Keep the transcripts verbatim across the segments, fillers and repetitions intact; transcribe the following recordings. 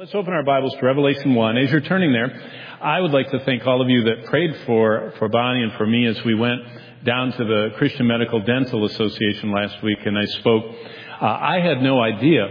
Let's open our Bibles to Revelation one. As you're turning there, I would like to thank all of you that prayed for, for Bonnie and for me as we went down to the Christian Medical Dental Association last week and I spoke. Uh, I had no idea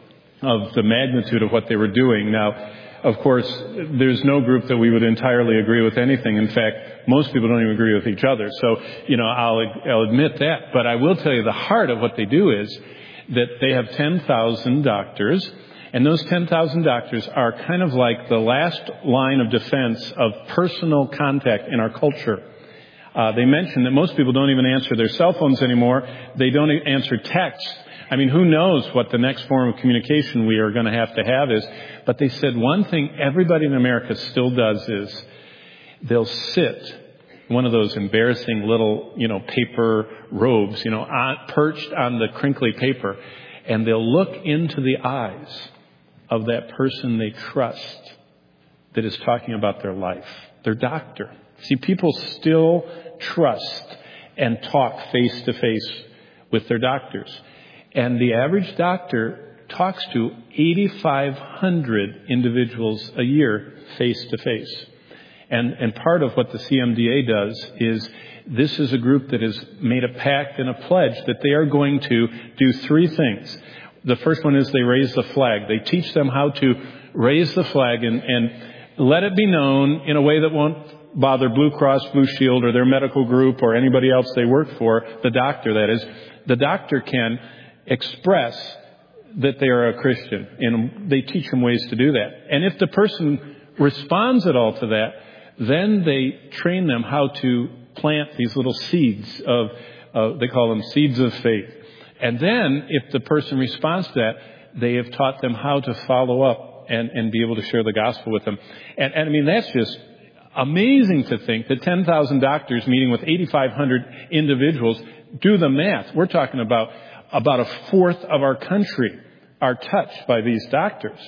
of the magnitude of what they were doing. Now, of course, there's no group that we would entirely agree with anything. In fact, most people don't even agree with each other. So, you know, I'll, I'll admit that. But I will tell you the heart of what they do is that they have ten thousand doctors. And those ten thousand doctors are kind of like the last line of defense of personal contact in our culture. Uh, they mentioned that most people don't even answer their cell phones anymore. They don't answer text. I mean, who knows what the next form of communication we are going to have to have is. But they said one thing everybody in America still does is they'll sit one of those embarrassing little, you know, paper robes, you know, on, perched on the crinkly paper, and they'll look into the eyes of that person they trust that is talking about their life, their doctor. See, people still trust and talk face to face with their doctors. And the average doctor talks to eighty-five hundred individuals a year face to face. And, and part of what the C M D A does is this is a group that has made a pact and a pledge that they are going to do three things. The first one is they raise the flag. They teach them how to raise the flag and, and let it be known in a way that won't bother Blue Cross, Blue Shield, or their medical group, or anybody else they work for, the doctor, that is. The doctor can express that they are a Christian, and they teach them ways to do that. And if the person responds at all to that, then they train them how to plant these little seeds of, uh, they call them seeds of faith. And then, if the person responds to that, they have taught them how to follow up and, and be able to share the gospel with them. And, and I mean, that's just amazing to think that ten thousand doctors meeting with eighty-five hundred individuals, do the math. We're talking about about a fourth of our country are touched by these doctors.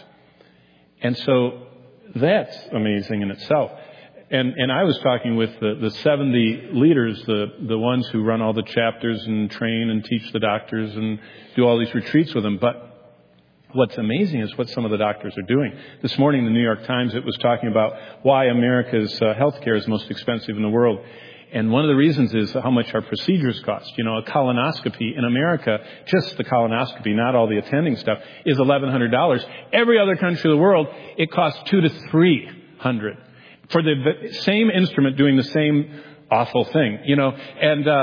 And so that's amazing in itself. And, and I was talking with the, the seventy leaders, the, the ones who run all the chapters and train and teach the doctors and do all these retreats with them. But what's amazing is what some of the doctors are doing. This morning, the New York Times, it was talking about why America's uh, health care is most expensive in the world. And one of the reasons is how much our procedures cost. You know, a colonoscopy in America, just the colonoscopy, not all the attending stuff, is eleven hundred dollars. Every other country of the world, it costs two to three hundred dollars. For the same instrument doing the same awful thing, you know. And uh,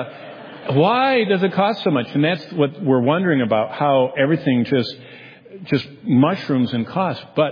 why does it cost so much? And that's what we're wondering about, how everything just just mushrooms in cost. But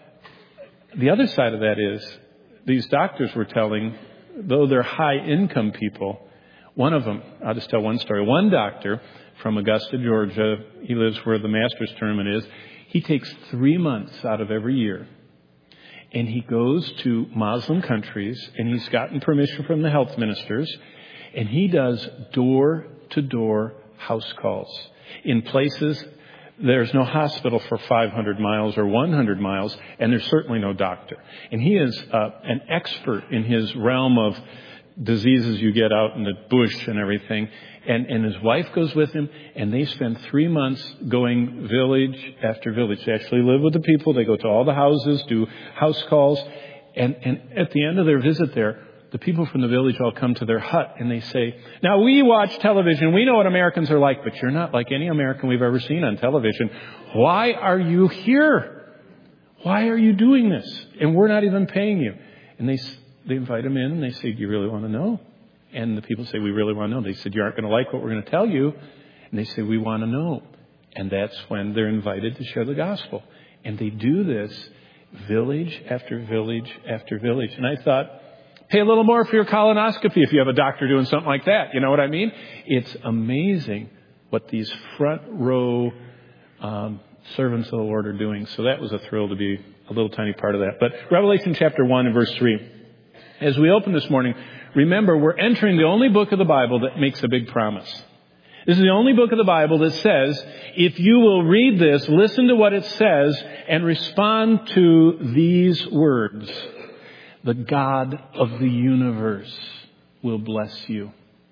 the other side of that is these doctors were telling, though they're high-income people, one of them, I'll just tell one story. One doctor from Augusta, Georgia, he lives where the master's tournament is. He takes three months out of every year. And he goes to Muslim countries, and he's gotten permission from the health ministers, and he does door-to-door house calls in places there's no hospital for five hundred miles or one hundred miles, and there's certainly no doctor. And he is uh, an expert in his realm of diseases you get out in the bush and everything. And, and his wife goes with him, and they spend three months going village after village. They actually live with the people. They go to all the houses, do house calls. And, and at the end of their visit there, the people from the village all come to their hut, and they say, now, we watch television. We know what Americans are like, but you're not like any American we've ever seen on television. Why are you here? Why are you doing this? And we're not even paying you. And they they invite him in, and they say, do you really want to know? And the people say, we really want to know. They said, you aren't going to like what we're going to tell you. And they say, we want to know. And that's when they're invited to share the gospel. And they do this village after village after village. And I thought, pay a little more for your colonoscopy if you have a doctor doing something like that. You know what I mean? It's amazing what these front row um, servants of the Lord are doing. So that was a thrill to be a little tiny part of that. But Revelation chapter one and verse three. As we open this morning, remember, we're entering the only book of the Bible that makes a big promise. This is the only book of the Bible that says, if you will read this, listen to what it says, and respond to these words, the God of the universe will bless you.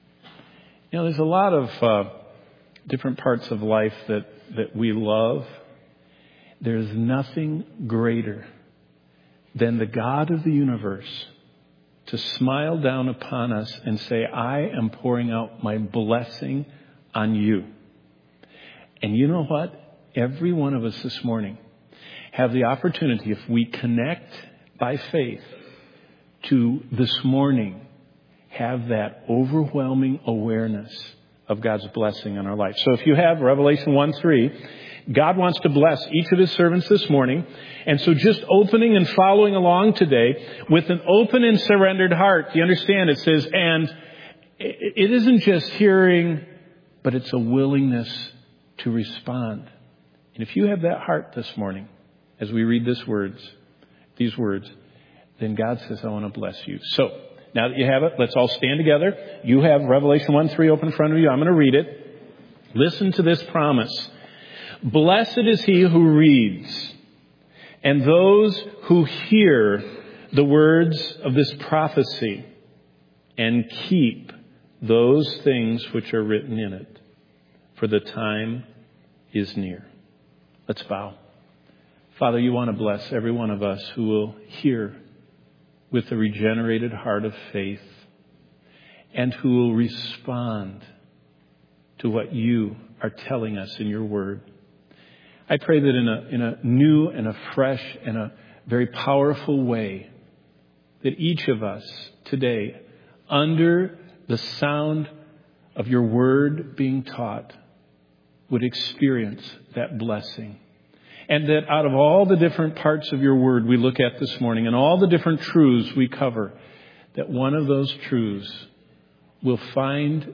You know, there's a lot of uh, different parts of life that, that we love. There's nothing greater than the God of the universe to smile down upon us and say, I am pouring out my blessing on you. And you know what? Every one of us this morning have the opportunity, if we connect by faith, to this morning have that overwhelming awareness of God's blessing on our life. So if you have Revelation one three, God wants to bless each of his servants this morning. And so just opening and following along today with an open and surrendered heart. You understand it says, and it isn't just hearing, but it's a willingness to respond. And if you have that heart this morning, as we read these words, these words, then God says, I want to bless you. So now that you have it, let's all stand together. You have Revelation one three open in front of you. I'm going to read it. Listen to this promise. Blessed is he who reads, and those who hear the words of this prophecy and keep those things which are written in it, for the time is near. Let's bow. Father, you want to bless every one of us who will hear with a regenerated heart of faith and who will respond to what you are telling us in your word. I pray that in a, in a new and a fresh and a very powerful way, that each of us today, under the sound of your word being taught, would experience that blessing. And that out of all the different parts of your word we look at this morning and all the different truths we cover, that one of those truths will find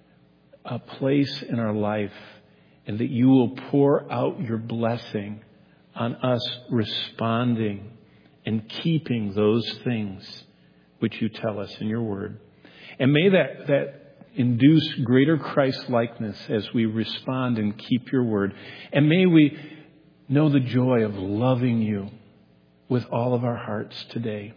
a place in our life, and that you will pour out your blessing on us responding and keeping those things which you tell us in your word. And may that, that induce greater Christ-likeness as we respond and keep your word. And may we know the joy of loving you with all of our hearts today.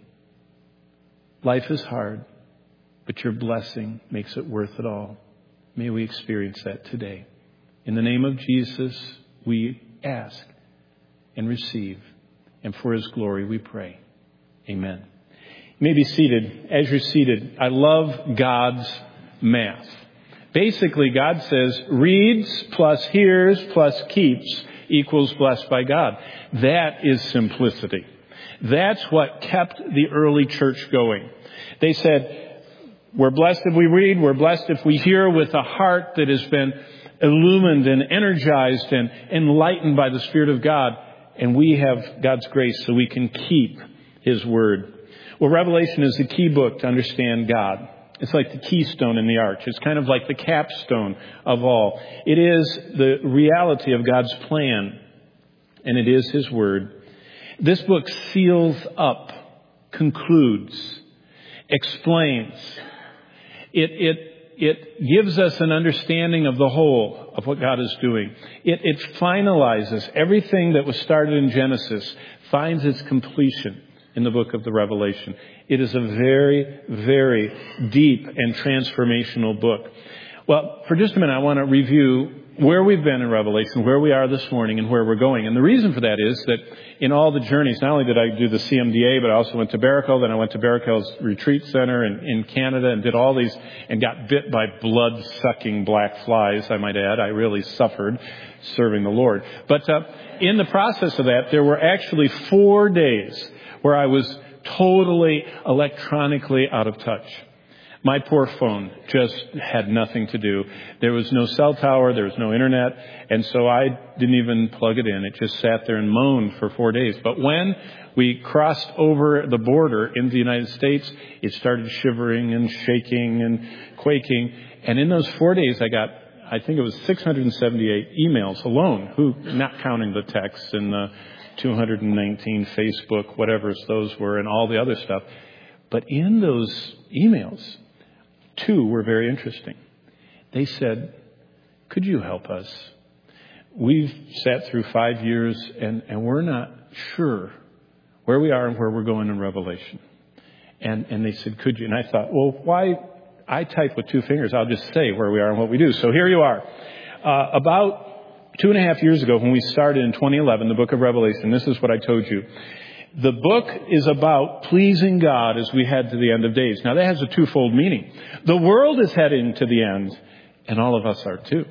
Life is hard, but your blessing makes it worth it all. May we experience that today. In the name of Jesus, we ask and receive. And for his glory, we pray. Amen. You may be seated. As you're seated, I love God's math. Basically, God says, reads plus hears plus keeps equals blessed by God. That is simplicity. That's what kept the early church going. They said, we're blessed if we read, we're blessed if we hear with a heart that has been illumined and energized and enlightened by the Spirit of God. And we have God's grace so we can keep his word. Well, Revelation is the key book to understand God. It's like the keystone in the arch. It's kind of like the capstone of all. It is the reality of God's plan, and it is his word. This book seals up, concludes, explains. It, it, it gives us an understanding of the whole of what God is doing. It, it finalizes everything that was started in Genesis, finds its completion in the book of the Revelation. It is a very, very deep and transformational book. Well, for just a minute, I want to review where we've been in Revelation, where we are this morning, and where we're going. And the reason for that is that in all the journeys, not only did I do the C M D A, but I also went to Barakel. Then I went to Barakel's retreat center in, in Canada and did all these and got bit by blood-sucking black flies, I might add. I really suffered serving the Lord. But uh, in the process of that, there were actually four days where I was totally electronically out of touch. My poor phone just had nothing to do. There was no cell tower. There was no internet. And so I didn't even plug it in. It just sat there and moaned for four days. But when we crossed over the border in the United States, it started shivering and shaking and quaking. And in those four days, I got, I think it was six hundred seventy-eight emails alone, who, not counting the texts and the two hundred nineteen Facebook, whatever those were, and all the other stuff. But in those emails, two were very interesting. They said, could you help us? We've sat through five years and, and we're not sure where we are and where we're going in Revelation. And, and they said, could you? And I thought, well, why? I type with two fingers. I'll just say where we are and what we do. So here you are. Uh, about Two and a half years ago, when we started in twenty eleven, the book of Revelation, this is what I told you. The book is about pleasing God as we head to the end of days. Now, that has a twofold meaning. The world is heading to the end, and all of us are too.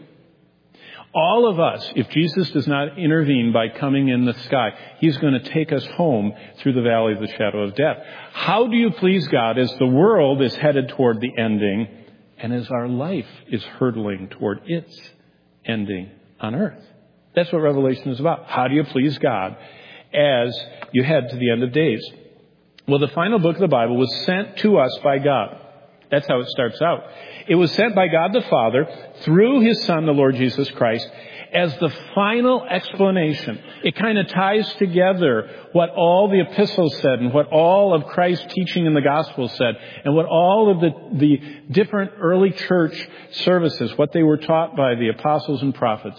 All of us, if Jesus does not intervene by coming in the sky, he's going to take us home through the valley of the shadow of death. How do you please God as the world is headed toward the ending and as our life is hurtling toward its ending on earth? That's what Revelation is about. How do you please God as you head to the end of days? Well, the final book of the Bible was sent to us by God. That's how it starts out. It was sent by God the Father through his Son, the Lord Jesus Christ, as the final explanation. It kind of ties together what all the epistles said and what all of Christ's teaching in the gospel said and what all of the, the different early church services, what they were taught by the apostles and prophets,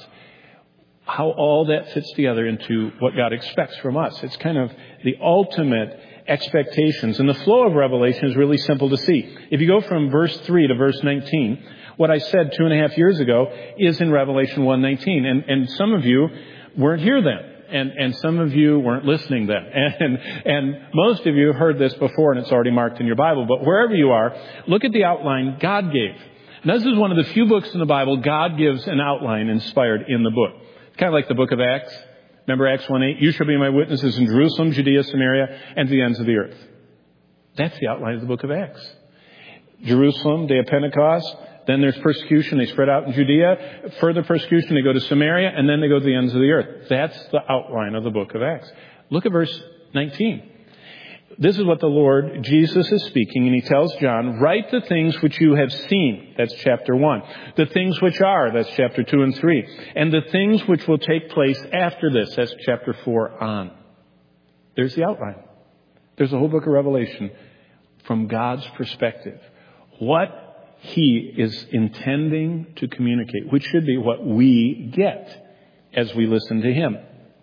how all that fits together into what God expects from us. It's kind of the ultimate expectations. And the flow of Revelation is really simple to see. If you go from verse three to verse nineteen, what I said two and a half years ago is in Revelation one nineteen. And, and some of you weren't here then. And, and some of you weren't listening then. And, and most of you heard this before and it's already marked in your Bible. But wherever you are, look at the outline God gave. Now, this is one of the few books in the Bible God gives an outline inspired in the book. It's kind of like the book of Acts. Remember Acts one eight? You shall be my witnesses in Jerusalem, Judea, Samaria, and to the ends of the earth. That's the outline of the book of Acts. Jerusalem, day of Pentecost. Then there's persecution. They spread out in Judea. Further persecution. They go to Samaria. And then they go to the ends of the earth. That's the outline of the book of Acts. Look at verse nineteen. This is what the Lord Jesus is speaking, and he tells John, write the things which you have seen. That's chapter one. The things which are. That's chapter two and three. And the things which will take place after this. That's chapter four on. There's the outline. There's the whole book of Revelation from God's perspective. What he is intending to communicate, which should be what we get as we listen to him.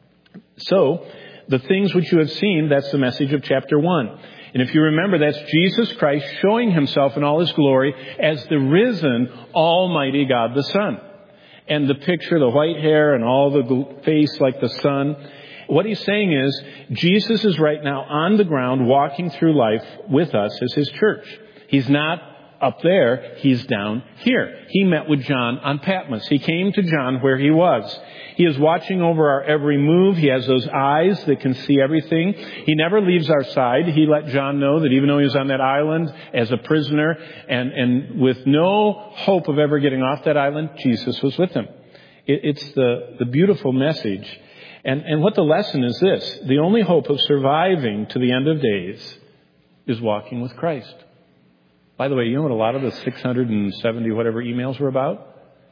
So, the things which you have seen, that's the message of chapter one. And if you remember, that's Jesus Christ showing himself in all his glory as the risen Almighty God the Son. And the picture, the white hair and all the face like the sun. What he's saying is, Jesus is right now on the ground walking through life with us as his church. He's not up there, he's down here. He met with John on Patmos. He came to John where he was. He is watching over our every move. He has those eyes that can see everything. He never leaves our side. He let John know that even though he was on that island as a prisoner and, and with no hope of ever getting off that island, Jesus was with him. It, it's the, the beautiful message. And, and what the lesson is this: the only hope of surviving to the end of days is walking with Christ. By the way, you know what a lot of the six hundred seventy whatever emails were about?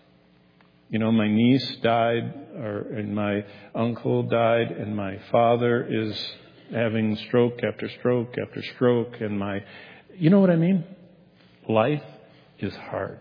You know, my niece died, or and my uncle died, and my father is having stroke after stroke after stroke, and my... You know what I mean? Life is hard.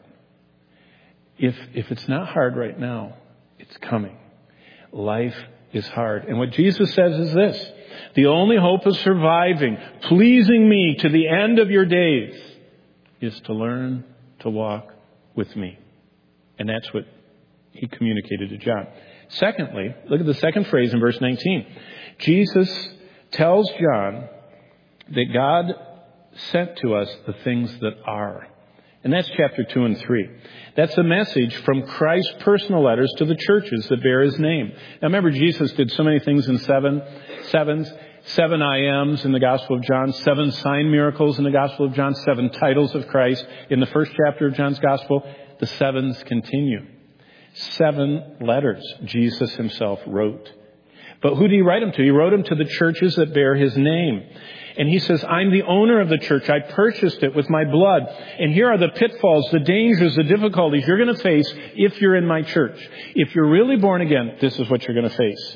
If if it's not hard right now, it's coming. Life is hard. And what Jesus says is this: the only hope of surviving, pleasing me to the end of your days, is to learn to walk with me. And that's what he communicated to John. Secondly, look at the second phrase in verse nineteen. Jesus tells John that God sent to us the things that are. And that's chapter two and three. That's a message from Christ's personal letters to the churches that bear his name. Now remember, Jesus did so many things in seven, sevens. Seven I Ams in the Gospel of John, seven sign miracles in the Gospel of John, seven titles of Christ in the first chapter of John's Gospel. The sevens continue. Seven letters Jesus himself wrote. But who did he write them to? He wrote them to the churches that bear his name. And he says, I'm the owner of the church. I purchased it with my blood. And here are the pitfalls, the dangers, the difficulties you're going to face if you're in my church. If you're really born again, this is what you're going to face.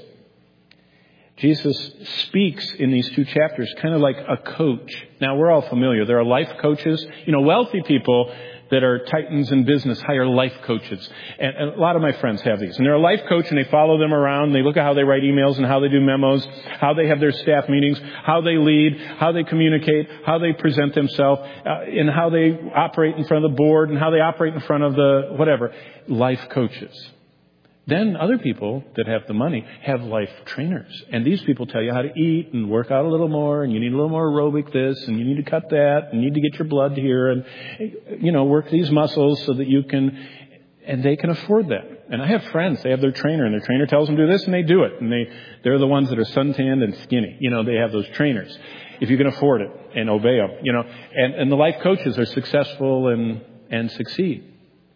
Jesus speaks in these two chapters kind of like a coach. Now, we're all familiar. There are life coaches. You know, wealthy people that are titans in business hire life coaches. And, and a lot of my friends have these. And they're a life coach, and they follow them around. They look at how they write emails and how they do memos, how they have their staff meetings, how they lead, how they communicate, how they present themselves, uh, and how they operate in front of the board, and how they operate in front of the whatever. Life coaches. Then other people that have the money have life trainers. And these people tell you how to eat and work out a little more, and you need a little more aerobic this, and you need to cut that, and you need to get your blood here, and, you know, work these muscles so that you can, and they can afford that. And I have friends, they have their trainer, and their trainer tells them to do this, and they do it. And they, they're the ones that are suntanned and skinny. You know, they have those trainers. If you can afford it and obey them, you know. And, and the life coaches are successful and, and succeed.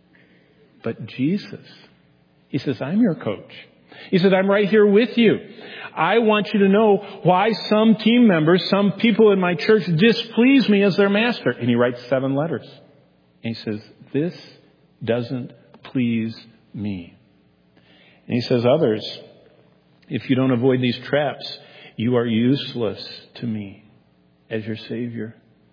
But Jesus, he says, I'm your coach. He said, I'm right here with you. I want you to know why some team members, some people in my church displease me as their master. And he writes seven letters. And he says, this doesn't please me. And he says, others, if you don't avoid these traps, you are useless to me as your Savior.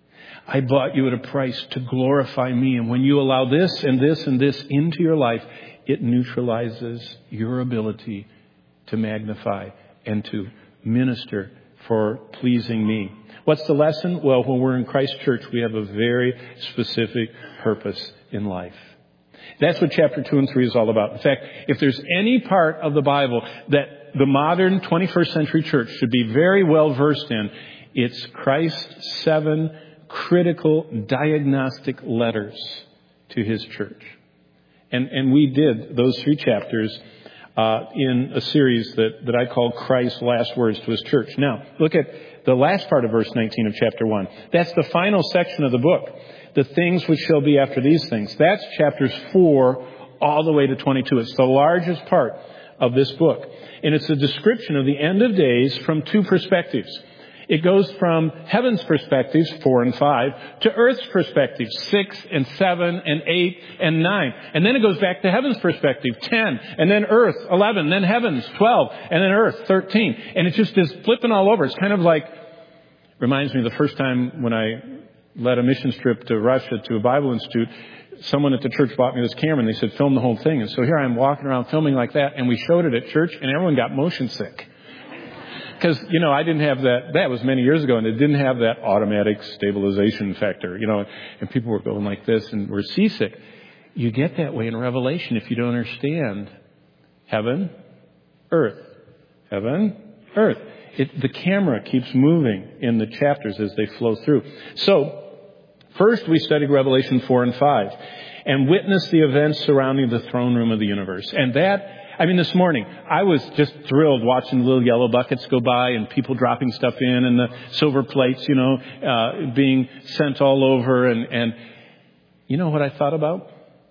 I bought you at a price to glorify me. And when you allow this and this and this into your life, it neutralizes your ability to magnify and to minister for pleasing me. What's the lesson? Well, when we're in Christ Church, we have a very specific purpose in life. That's what chapter two and three is all about. In fact, if there's any part of the Bible that the modern twenty-first century church should be very well versed in, it's Christ's seven critical diagnostic letters to his church. And, and we did those three chapters uh, in a series that, that I call Christ's Last Words to his church. Now, look at the last part of verse nineteen of chapter one. That's the final section of the book. The things which shall be after these things. That's chapters four all the way to twenty-two. It's the largest part of this book. And it's a description of the end of days from two perspectives. It goes from heaven's perspectives, four and five, to earth's perspectives, six and seven and eight and nine. And then it goes back to heaven's perspective, ten, and then earth, eleven, then heavens, twelve, and then earth, thirteen. And it just is flipping all over. It's kind of like, reminds me of the first time when I led a mission trip to Russia to a Bible Institute. Someone at the church bought me this camera and they said, film the whole thing. And so here I am walking around filming like that, and we showed it at church and everyone got motion sick. Because, you know, I didn't have that, that was many years ago, and it didn't have that automatic stabilization factor, you know, and people were going like this and were seasick. You get that way in Revelation if you don't understand heaven, earth, heaven, earth. It, the camera keeps moving in the chapters as they flow through. So, first we studied Revelation four and five and witnessed the events surrounding the throne room of the universe. And that, I mean, this morning, I was just thrilled watching the little yellow buckets go by and people dropping stuff in and the silver plates, you know, uh, being sent all over. And, and you know what I thought about?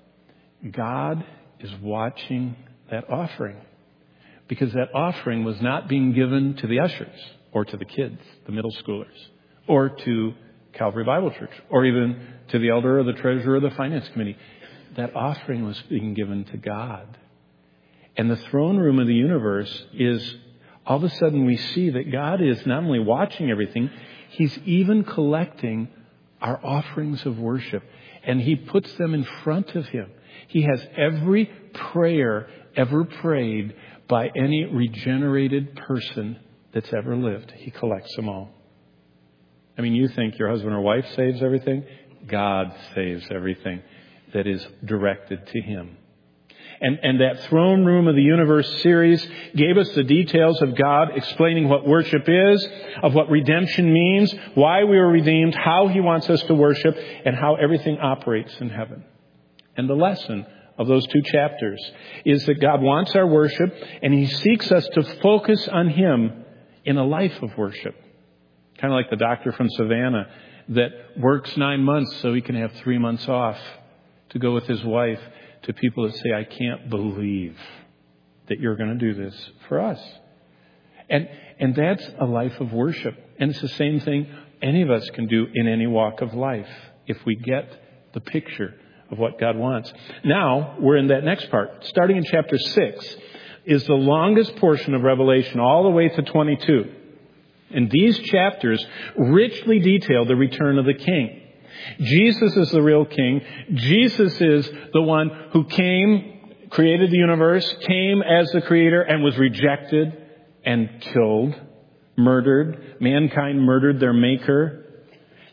God is watching that offering. Because that offering was not being given to the ushers or to the kids, the middle schoolers, or to Calvary Bible Church, or even to the elder or the treasurer or the finance committee. That offering was being given to God. And the throne room of the universe is, all of a sudden we see that God is not only watching everything, he's even collecting our offerings of worship. And he puts them in front of him. He has every prayer ever prayed by any regenerated person that's ever lived. He collects them all. I mean, you think your husband or wife saves everything? God saves everything that is directed to him. And, and that Throne Room of the Universe series gave us the details of God explaining what worship is, of what redemption means, why we were redeemed, how he wants us to worship, and how everything operates in heaven. And the lesson of those two chapters is that God wants our worship, and he seeks us to focus on him in a life of worship. Kind of like the doctor from Savannah that works nine months so he can have three months off to go with his wife to people that say, I can't believe that you're going to do this for us. And and that's a life of worship. And it's the same thing any of us can do in any walk of life if we get the picture of what God wants. Now, we're in that next part. Starting in chapter six is the longest portion of Revelation, all the way to twenty-two. And these chapters richly detail the return of the King. Jesus is the real King. Jesus is the one who came, created the universe, came as the creator and was rejected and killed, murdered. Mankind murdered their maker.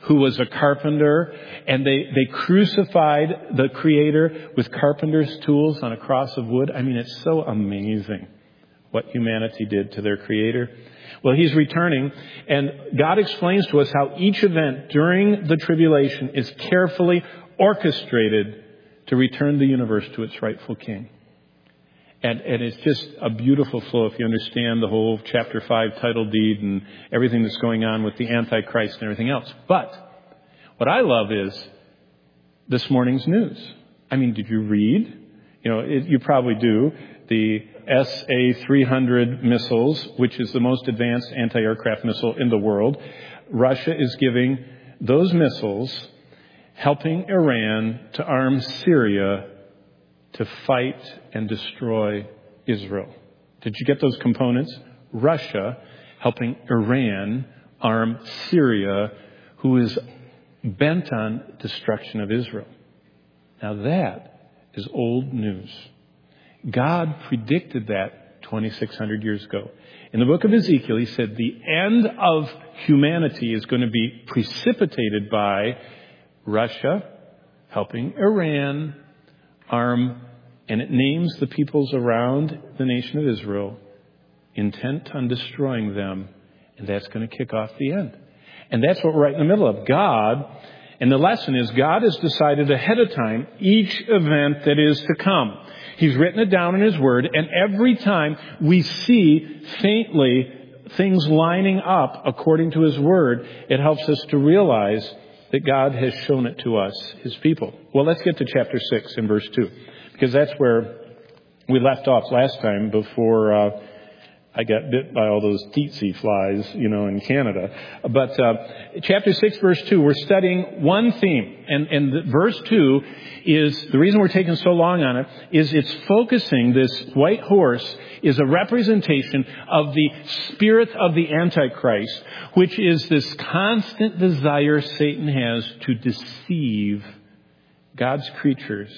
who was a carpenter, and they, they crucified the Creator with carpenter's tools on a cross of wood. I mean, it's so amazing what humanity did to their Creator. Well, He's returning, and God explains to us how each event during the tribulation is carefully orchestrated to return the universe to its rightful King. And, and it's just a beautiful flow if you understand the whole chapter five title deed and everything that's going on with the Antichrist and everything else. But what I love is this morning's news. I mean, did you read? You know, it, you probably do. The S A three hundred missiles, which is the most advanced anti-aircraft missile in the world. Russia is giving those missiles, helping Iran to arm Syria to fight and destroy Israel. Did you get those components? Russia helping Iran arm Syria, who is bent on destruction of Israel. Now that is old news. God predicted that twenty-six hundred years ago. In the book of Ezekiel, He said the end of humanity is going to be precipitated by Russia helping Iran arm, and it names the peoples around the nation of Israel, intent on destroying them, and that's going to kick off the end. And that's what we're right in the middle of. God, and the lesson is God has decided ahead of time each event that is to come. He's written it down in His Word, and every time we see faintly things lining up according to His Word, it helps us to realize that God has shown it to us, His people. Well, let's get to chapter six and verse two, because that's where we left off last time before uh, I got bit by all those tsetse flies, you know, in Canada. But uh, chapter six, verse two, we're studying one theme. And, and the, verse two is, the reason we're taking so long on it, is it's focusing, this white horse is a representation of the spirit of the Antichrist, which is this constant desire Satan has to deceive God's creatures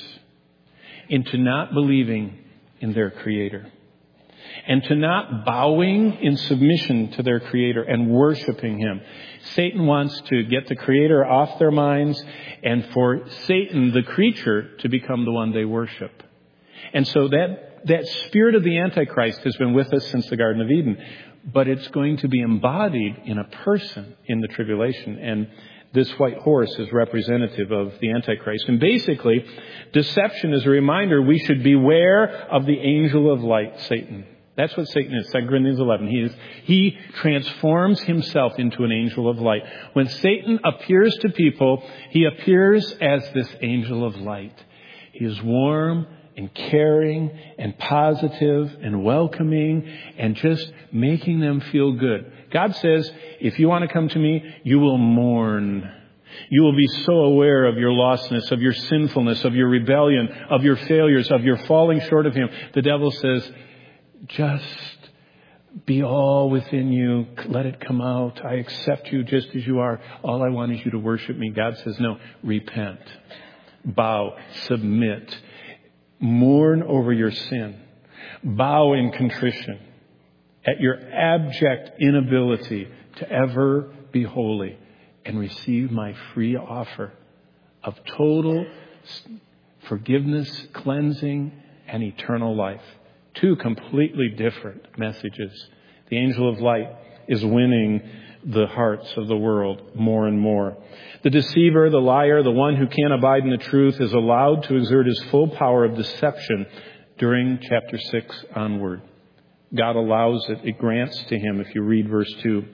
into not believing in their Creator, and to not bowing in submission to their Creator and worshiping Him. Satan wants to get the Creator off their minds, and for Satan, the creature, to become the one they worship. And so that, that spirit of the Antichrist has been with us since the Garden of Eden, but it's going to be embodied in a person in the tribulation. And this white horse is representative of the Antichrist. And basically, deception is a reminder we should beware of the angel of light, Satan. That's what Satan is. Second Corinthians eleven. He is, he transforms himself into an angel of light. When Satan appears to people, he appears as this angel of light. He is warm and caring and positive and welcoming and just making them feel good. God says, if you want to come to me, you will mourn. You will be so aware of your lostness, of your sinfulness, of your rebellion, of your failures, of your falling short of Him. The devil says, just be all within you. Let it come out. I accept you just as you are. All I want is you to worship me. God says, no, repent, bow, submit, mourn over your sin, bow in contrition at your abject inability to ever be holy, and receive my free offer of total forgiveness, cleansing, and eternal life. Two completely different messages. The angel of light is winning the hearts of the world more and more. The deceiver, the liar, the one who can't abide in the truth is allowed to exert his full power of deception during chapter six onward. God allows it. It grants to him if you read verse two.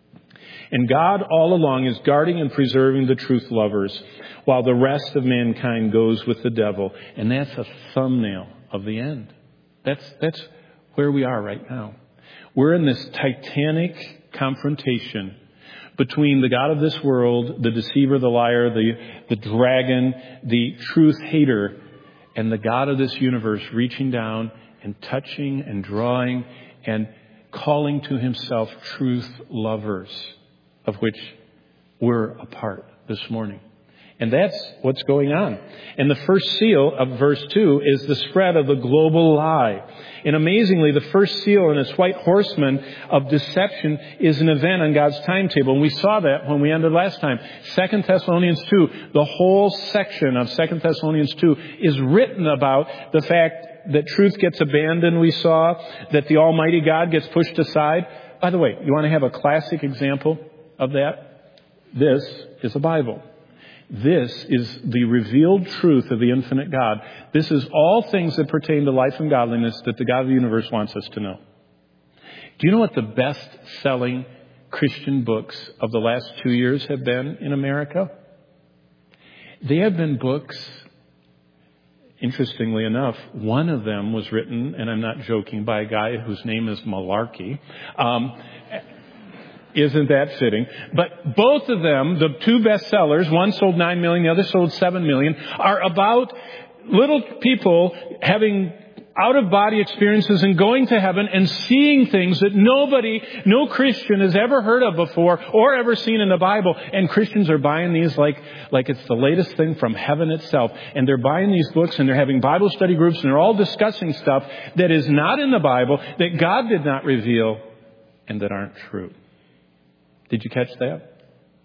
And God all along is guarding and preserving the truth lovers while the rest of mankind goes with the devil. And that's a thumbnail of the end. That's, that's where we are right now. We're in this titanic confrontation between the God of this world, the deceiver, the liar, the, the dragon, the truth hater, and the God of this universe reaching down and touching and drawing and calling to himself truth lovers, of which we're a part this morning. And that's what's going on. And the first seal of verse two is the spread of the global lie. And amazingly, the first seal in this white horseman of deception is an event on God's timetable. And we saw that when we ended last time. Second Thessalonians two, the whole section of Second Thessalonians two is written about the fact that truth gets abandoned, we saw, that the Almighty God gets pushed aside. By the way, you want to have a classic example of that? This is a Bible. This is the revealed truth of the infinite God. This is all things that pertain to life and godliness that the God of the universe wants us to know. Do you know what the best-selling Christian books of the last two years have been in America? They have been books, interestingly enough, one of them was written, and I'm not joking, by a guy whose name is Malarkey. Um, Isn't that fitting? But both of them, the two bestsellers, one sold nine million, the other sold seven million, are about little people having out-of-body experiences and going to heaven and seeing things that nobody, no Christian has ever heard of before or ever seen in the Bible. And Christians are buying these like, like it's the latest thing from heaven itself. And they're buying these books and they're having Bible study groups and they're all discussing stuff that is not in the Bible, that God did not reveal, and that aren't true. Did you catch that?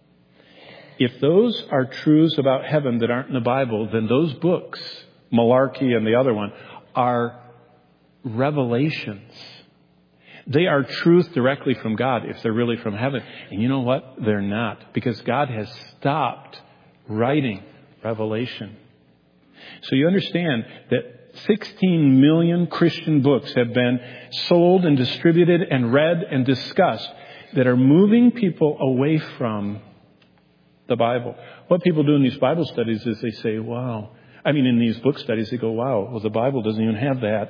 If those are truths about heaven that aren't in the Bible, then those books, Malarkey and the other one, are revelations. They are truth directly from God if they're really from heaven. And you know what? They're not, because God has stopped writing revelation. So you understand that sixteen million Christian books have been sold and distributed and read and discussed that are moving people away from the Bible. What people do in these Bible studies is they say, wow. I mean, in these book studies, they go, wow, well, the Bible doesn't even have that.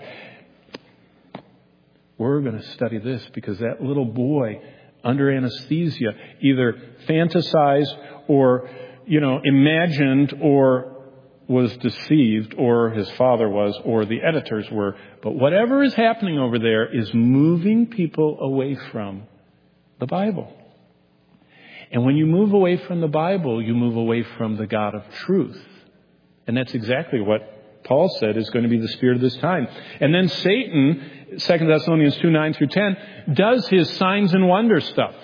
We're going to study this because that little boy under anesthesia either fantasized or, you know, imagined or was deceived, or his father was, or the editors were. But whatever is happening over there is moving people away from the Bible. And when you move away from the Bible, you move away from the God of truth. And that's exactly what Paul said is going to be the spirit of this time. And then Satan, Second Thessalonians two, nine through ten, does his signs and wonder stuff.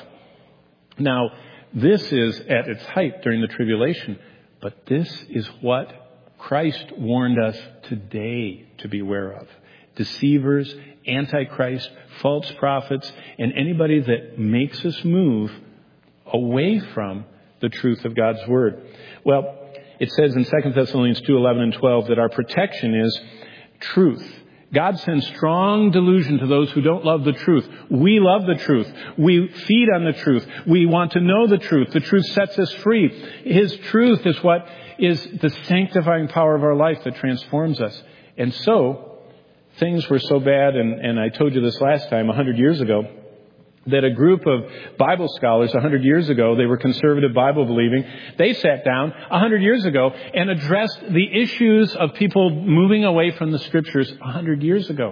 Now, this is at its height during the tribulation. But this is what Christ warned us today to beware of. Deceivers, Antichrist, false prophets, and anybody that makes us move away from the truth of God's Word. Well, it says in Second Thessalonians two, eleven and twelve that our protection is truth. God sends strong delusion to those who don't love the truth. We love the truth. We feed on the truth. We want to know the truth. The truth sets us free. His truth is what is the sanctifying power of our life that transforms us. And so, things were so bad, and, and I told you this last time, a hundred years ago, that a group of Bible scholars a hundred years ago, they were conservative Bible believing, they sat down a hundred years ago and addressed the issues of people moving away from the Scriptures a hundred years ago.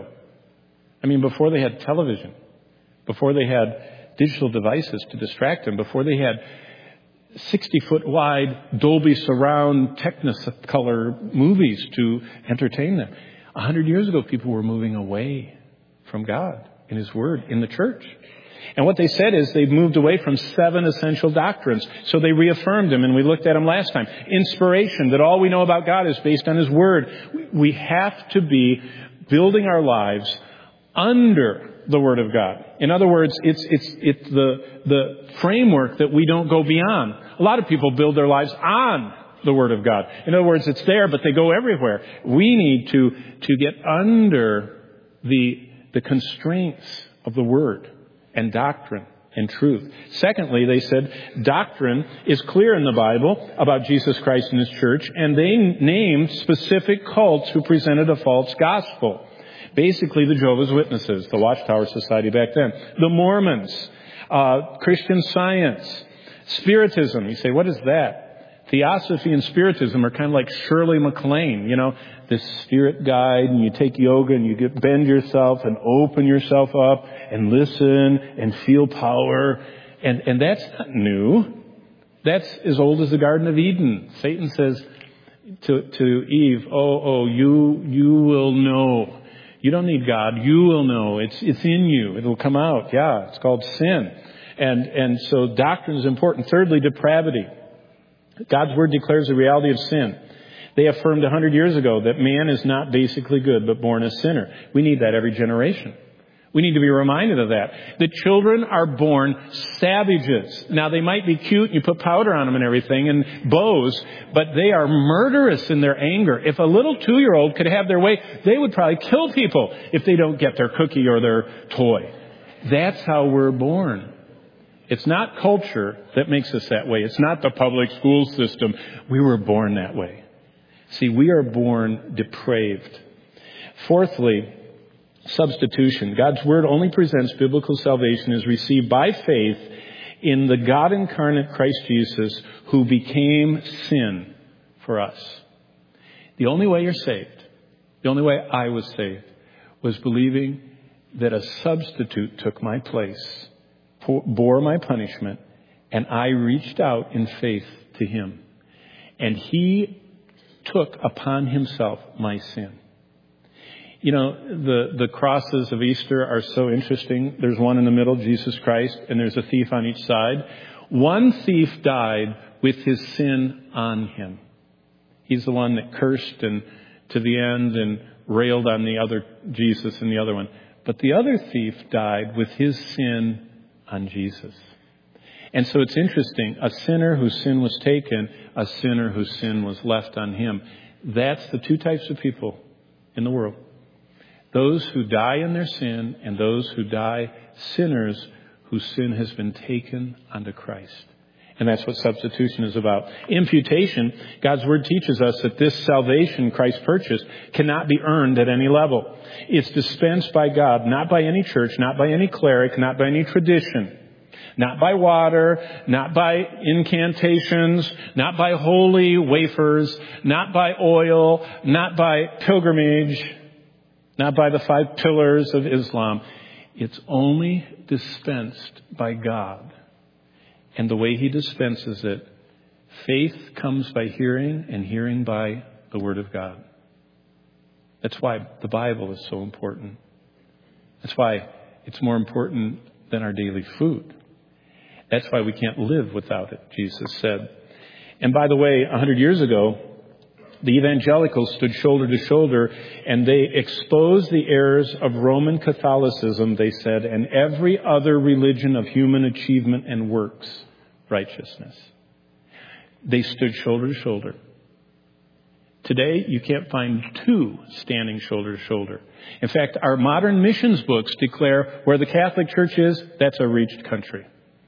I mean, before they had television, before they had digital devices to distract them, before they had sixty foot wide Dolby surround Technicolor movies to entertain them. A hundred years ago, people were moving away from God and His Word in the church. And what they said is they've moved away from seven essential doctrines. So they reaffirmed them, and we looked at them last time. Inspiration, that all we know about God is based on His Word. We have to be building our lives under the Word of God. In other words, it's it's it's the the framework that we don't go beyond. A lot of people build their lives on the Word of God. In other words, it's there, but they go everywhere. We need to to get under the the constraints of the Word and doctrine and truth. Secondly, they said doctrine is clear in the Bible about Jesus Christ and His church, and they named specific cults who presented a false gospel. Basically, the Jehovah's Witnesses, the Watchtower Society back then, the Mormons, uh, Christian Science, Spiritism. You say, what is that? Theosophy and Spiritism are kind of like Shirley MacLaine, you know, this spirit guide, and you take yoga and you get, bend yourself and open yourself up and listen and feel power. And, and that's not new. That's as old as the Garden of Eden. Satan says to, to Eve, oh, oh, you, you will know. You don't need God. You will know. It's, it's in you. It'll come out. Yeah, it's called sin. And, and so doctrine is important. Thirdly, depravity. God's Word declares the reality of sin. They affirmed a hundred years ago that man is not basically good, but born a sinner. We need that every generation. We need to be reminded of that. The children are born savages. Now, they might be cute. You put powder on them and everything and bows, but they are murderous in their anger. If a little two-year-old could have their way, they would probably kill people if they don't get their cookie or their toy. That's how we're born. It's not culture that makes us that way. It's not the public school system. We were born that way. See, we are born depraved. Fourthly, substitution. God's Word only presents biblical salvation as received by faith in the God incarnate Christ Jesus, who became sin for us. The only way you're saved, the only way I was saved, was believing that a substitute took my place, bore my punishment, and I reached out in faith to Him. And He took upon Himself my sin. You know, the, the crosses of Easter are so interesting. There's one in the middle, Jesus Christ, and there's a thief on each side. One thief died with his sin on him. He's the one that cursed and to the end and railed on the other Jesus and the other one. But the other thief died with his sin on Jesus. And so it's interesting. A sinner whose sin was taken, a sinner whose sin was left on him. That's the two types of people in the world. Those who die in their sin and those who die sinners whose sin has been taken unto Christ. And that's what substitution is about. Imputation, God's Word teaches us that this salvation Christ purchased cannot be earned at any level. It's dispensed by God, not by any church, not by any cleric, not by any tradition. Not by water, not by incantations, not by holy wafers, not by oil, not by pilgrimage, not by the five pillars of Islam. It's only dispensed by God. And the way He dispenses it, faith comes by hearing and hearing by the Word of God. That's why the Bible is so important. That's why it's more important than our daily food. That's why we can't live without it, Jesus said. And by the way, a hundred years ago, the evangelicals stood shoulder to shoulder and they exposed the errors of Roman Catholicism, they said, and every other religion of human achievement and works righteousness. They stood shoulder to shoulder. Today, you can't find two standing shoulder to shoulder. In fact, our modern missions books declare where the Catholic Church is, that's a reached country.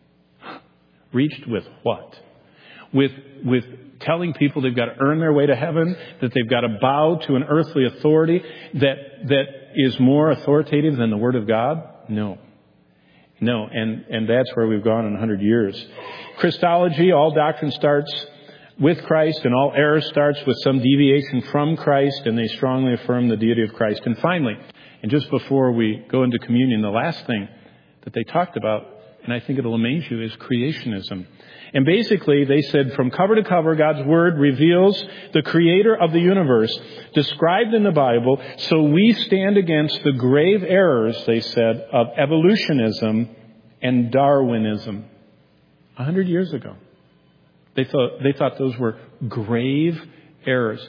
Reached with what? With, with telling people they've got to earn their way to heaven, that they've got to bow to an earthly authority that, that is more authoritative than the Word of God? No. No, and, and that's where we've gone in a hundred years. Christology, all doctrine starts with Christ and all error starts with some deviation from Christ, and they strongly affirm the deity of Christ. And finally, and just before we go into communion, the last thing that they talked about, and I think it'll amaze you, is creationism. And basically, they said from cover to cover, God's Word reveals the Creator of the universe described in the Bible, so we stand against the grave errors, they said, of evolutionism and Darwinism. A hundred years ago. They thought, they thought those were grave errors.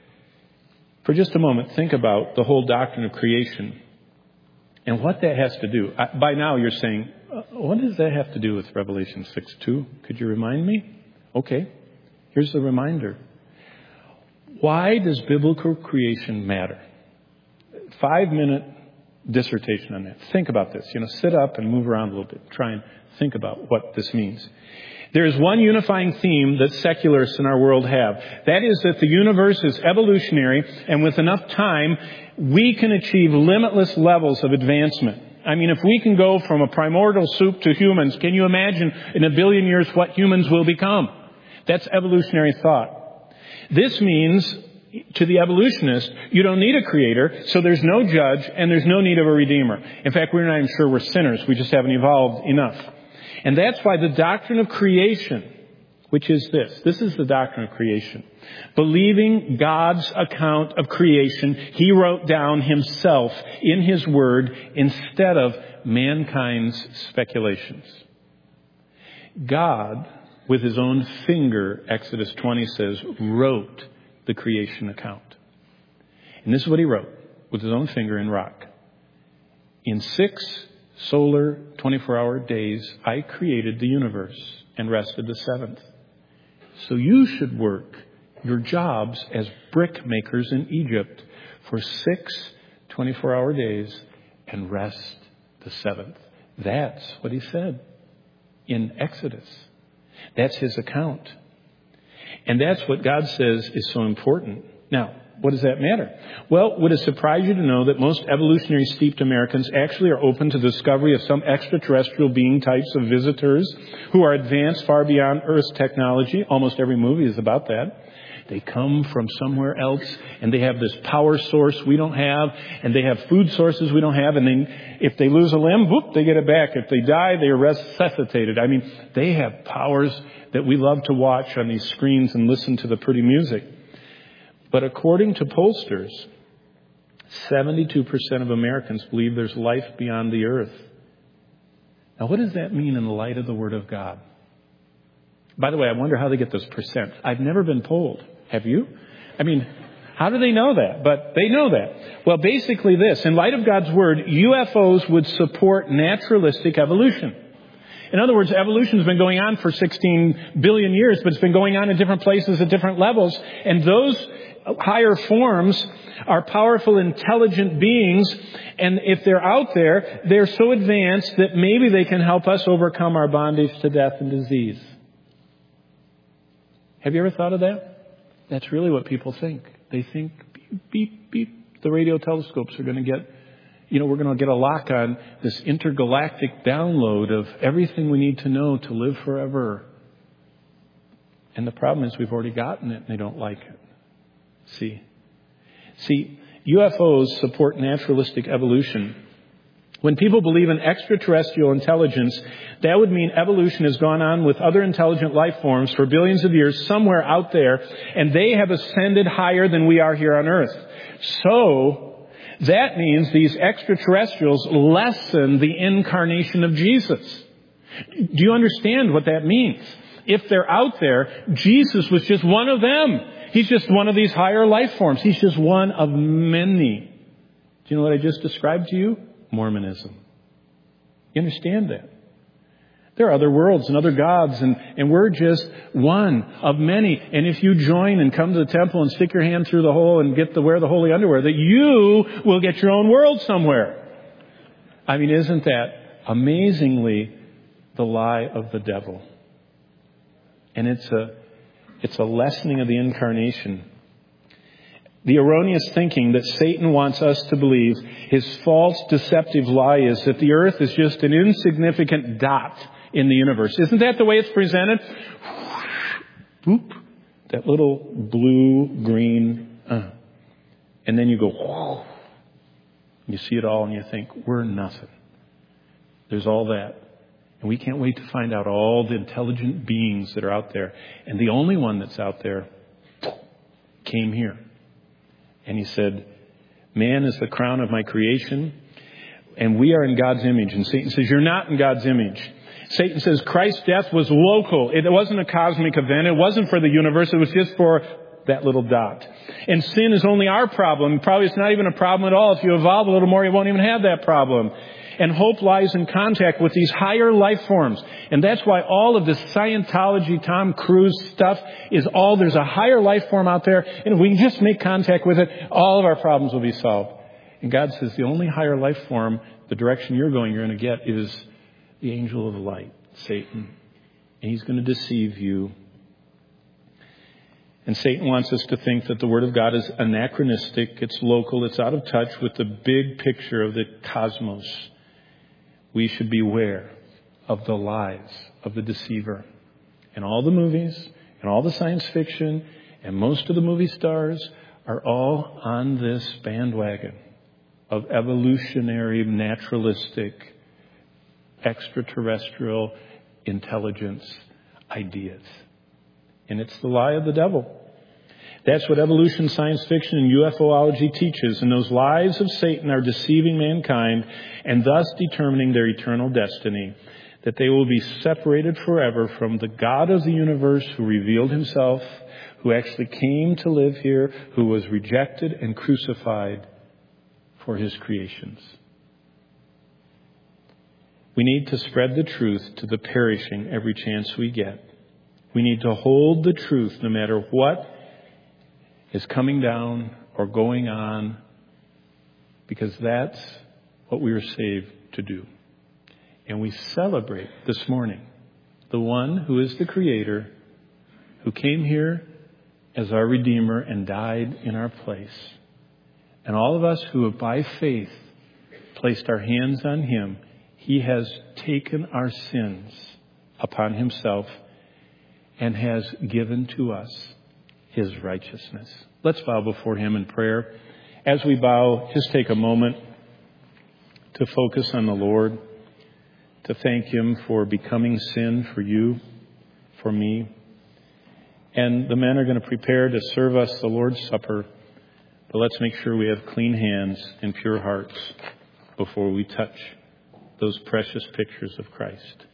For just a moment, think about the whole doctrine of creation and what that has to do. By now, you're saying, what does that have to do with Revelation six two? Could you remind me? Okay, here's the reminder. Why does biblical creation matter? Five-minute dissertation on that. Think about this. You know, sit up and move around a little bit. Try and think about what this means. There is one unifying theme that secularists in our world have. That is that the universe is evolutionary, and with enough time, we can achieve limitless levels of advancement. I mean, if we can go from a primordial soup to humans, can you imagine in a billion years what humans will become? That's evolutionary thought. This means, to the evolutionist, you don't need a creator, so there's no judge, and there's no need of a redeemer. In fact, we're not even sure we're sinners. We just haven't evolved enough. And that's why the doctrine of creation, which is this. This is the doctrine of creation. Believing God's account of creation, He wrote down Himself in His Word instead of mankind's speculations. God, with His own finger, Exodus twenty says, wrote the creation account. And this is what He wrote with His own finger in rock. In six solar twenty-four hour days, I created the universe and rested the seventh. So you should work your jobs as brick makers in Egypt for six twenty-four hour days and rest the seventh. That's what He said in Exodus. That's His account. And that's what God says is so important. Now, what does that matter? Well, would it surprise you to know that most evolutionary steeped Americans actually are open to the discovery of some extraterrestrial being types of visitors who are advanced far beyond Earth's technology? Almost every movie is about that. They come from somewhere else and they have this power source we don't have, and they have food sources we don't have, and then if they lose a limb, whoop, they get it back. If they die, they are resuscitated. I mean, they have powers that we love to watch on these screens and listen to the pretty music. But according to pollsters, seventy-two percent of Americans believe there's life beyond the earth. Now, what does that mean in the light of the Word of God? By the way, I wonder how they get those percent. I've never been polled. Have you? I mean, how do they know that? But they know that. Well, basically this. In light of God's Word, U F Os would support naturalistic evolution. In other words, evolution has been going on for sixteen billion years, but it's been going on in different places at different levels. And those higher forms are powerful, intelligent beings. And if they're out there, they're so advanced that maybe they can help us overcome our bondage to death and disease. Have you ever thought of that? That's really what people think. They think, beep, beep, beep, the radio telescopes are going to get, you know, we're going to get a lock on this intergalactic download of everything we need to know to live forever. And the problem is we've already gotten it and they don't like it. See, see, U F Os support naturalistic evolution. When people believe in extraterrestrial intelligence, that would mean evolution has gone on with other intelligent life forms for billions of years somewhere out there, and they have ascended higher than we are here on Earth. So, that means these extraterrestrials lessen the incarnation of Jesus. Do you understand what that means? If they're out there, Jesus was just one of them. He's just one of these higher life forms. He's just one of many. Do you know what I just described to you? Mormonism. You understand that? There are other worlds and other gods, and, and we're just one of many. And if you join and come to the temple and stick your hand through the hole and get to wear the holy underwear, that you will get your own world somewhere. I mean, isn't that amazingly the lie of the devil? And it's a it's a lessening of the incarnation. The erroneous thinking that Satan wants us to believe, his false deceptive lie is that the earth is just an insignificant dot in the universe. Isn't that the way it's presented? Boop. That little blue, green, uh, and then you go, whoa. You see it all and you think, we're nothing. There's all that. And we can't wait to find out all the intelligent beings that are out there. And the only one that's out there came here. And he said, man is the crown of my creation, and we are in God's image. And Satan says, you're not in God's image. Satan says Christ's death was local. It wasn't a cosmic event. It wasn't for the universe. It was just for that little dot. And sin is only our problem. Probably it's not even a problem at all. If you evolve a little more, you won't even have that problem. And hope lies in contact with these higher life forms. And that's why all of this Scientology, Tom Cruise stuff is all, there's a higher life form out there. And if we can just make contact with it, all of our problems will be solved. And God says the only higher life form, the direction you're going, you're going to get is the angel of the light, Satan. And he's going to deceive you. And Satan wants us to think that the Word of God is anachronistic, it's local, it's out of touch with the big picture of the cosmos. We should beware of the lies of the deceiver. And all the movies, and all the science fiction, and most of the movie stars are all on this bandwagon of evolutionary, naturalistic, extraterrestrial intelligence ideas. And it's the lie of the devil. That's what evolution, science fiction, and U F O ology teaches. And those lies of Satan are deceiving mankind and thus determining their eternal destiny. That they will be separated forever from the God of the universe who revealed himself, who actually came to live here, who was rejected and crucified for his creations. We need to spread the truth to the perishing every chance we get. We need to hold the truth no matter what is coming down or going on, because that's what we were saved to do. And we celebrate this morning the one who is the Creator, who came here as our Redeemer and died in our place. And all of us who have by faith placed our hands on him, he has taken our sins upon himself and has given to us his righteousness. Let's bow before him in prayer. As we bow, just take a moment to focus on the Lord, to thank him for becoming sin for you, for me. And the men are going to prepare to serve us the Lord's Supper. But let's make sure we have clean hands and pure hearts before we touch those precious pictures of Christ.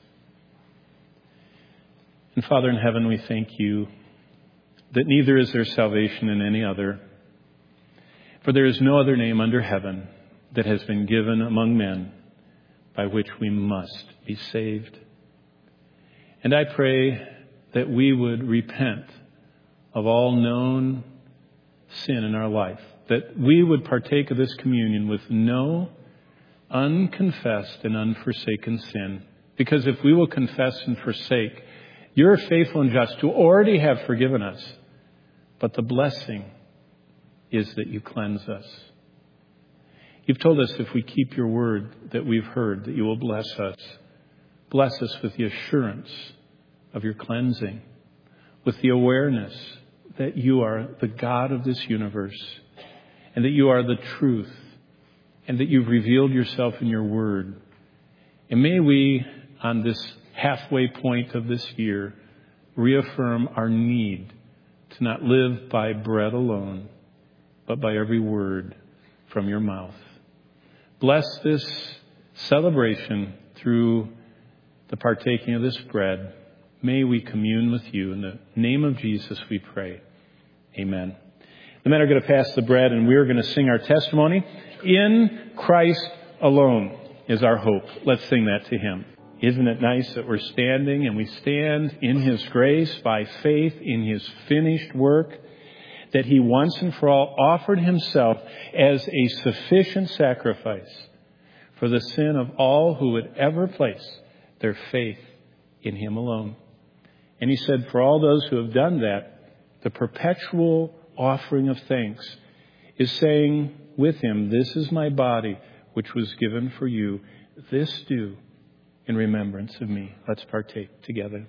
And Father in heaven, we thank you that neither is there salvation in any other. For there is no other name under heaven that has been given among men by which we must be saved. And I pray that we would repent of all known sin in our life, that we would partake of this communion with no unconfessed and unforsaken sin. Because if we will confess and forsake, you're faithful and just to already have forgiven us. But the blessing is that you cleanse us. You've told us if we keep your word that we've heard, that you will bless us. Bless us with the assurance of your cleansing, with the awareness that you are the God of this universe, and that you are the truth, and that you've revealed yourself in your word. And may we, on this halfway point of this year, reaffirm our need to not live by bread alone, but by every word from your mouth. Bless this celebration through the partaking of this bread. May we commune with you. In the name of Jesus we pray. Amen. The men are going to pass the bread, and we are going to sing our testimony. In Christ alone is our hope. Let's sing that to him. Isn't it nice that we're standing and we stand in his grace by faith in his finished work, that he once and for all offered himself as a sufficient sacrifice for the sin of all who would ever place their faith in him alone. And he said, for all those who have done that, the perpetual offering of thanks is saying with him, this is my body, which was given for you. This do in remembrance of me. Let's partake together.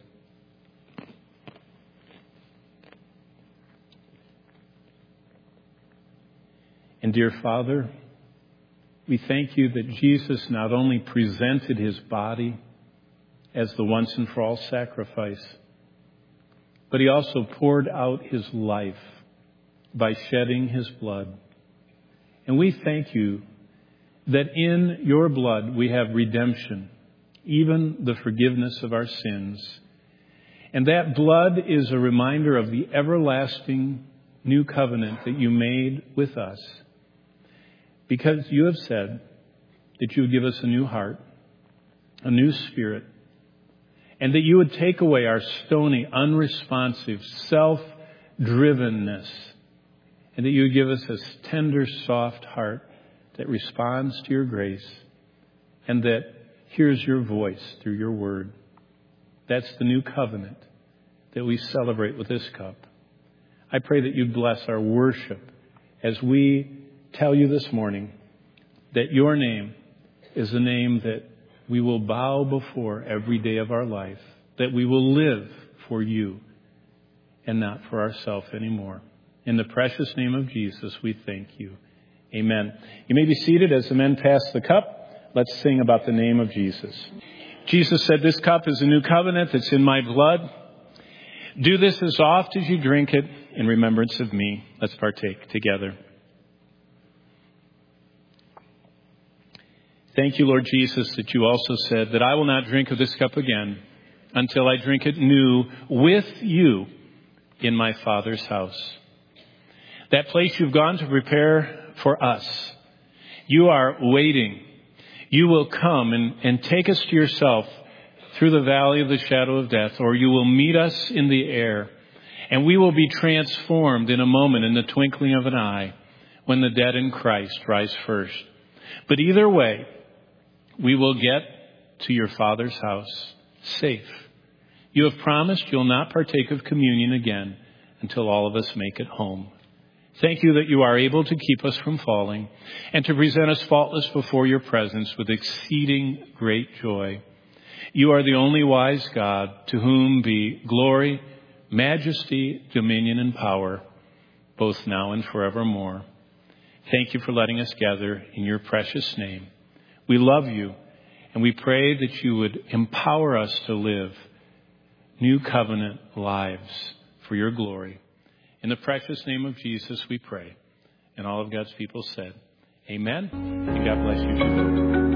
And dear Father, we thank you that Jesus not only presented his body as the once and for all sacrifice, but he also poured out his life by shedding his blood. And we thank you that in your blood we have redemption, even the forgiveness of our sins. And that blood is a reminder of the everlasting new covenant that you made with us. Because you have said that you would give us a new heart, a new spirit, and that you would take away our stony, unresponsive, self-drivenness, and that you would give us a tender, soft heart that responds to your grace and that hears your voice through your word. That's the new covenant that we celebrate with this cup. I pray that you bless our worship as we tell you this morning that your name is the name that we will bow before every day of our life, that we will live for you and not for ourselves anymore. In the precious name of Jesus, we thank you. Amen. You may be seated as the men pass the cup. Let's sing about the name of Jesus. Jesus said, this cup is a new covenant that's in my blood. Do this as oft as you drink it in remembrance of me. Let's partake together. Thank you, Lord Jesus, that you also said that I will not drink of this cup again until I drink it new with you in my Father's house. That place you've gone to prepare for us. You are waiting. You will come and, and take us to yourself through the valley of the shadow of death, or you will meet us in the air, and we will be transformed in a moment, in the twinkling of an eye, when the dead in Christ rise first. But either way, we will get to your Father's house safe. You have promised you'll not partake of communion again until all of us make it home. Thank you that you are able to keep us from falling and to present us faultless before your presence with exceeding great joy. You are the only wise God, to whom be glory, majesty, dominion, and power, both now and forevermore. Thank you for letting us gather in your precious name. We love you, and we pray that you would empower us to live new covenant lives for your glory. In the precious name of Jesus, we pray. And all of God's people said, amen. And God bless you.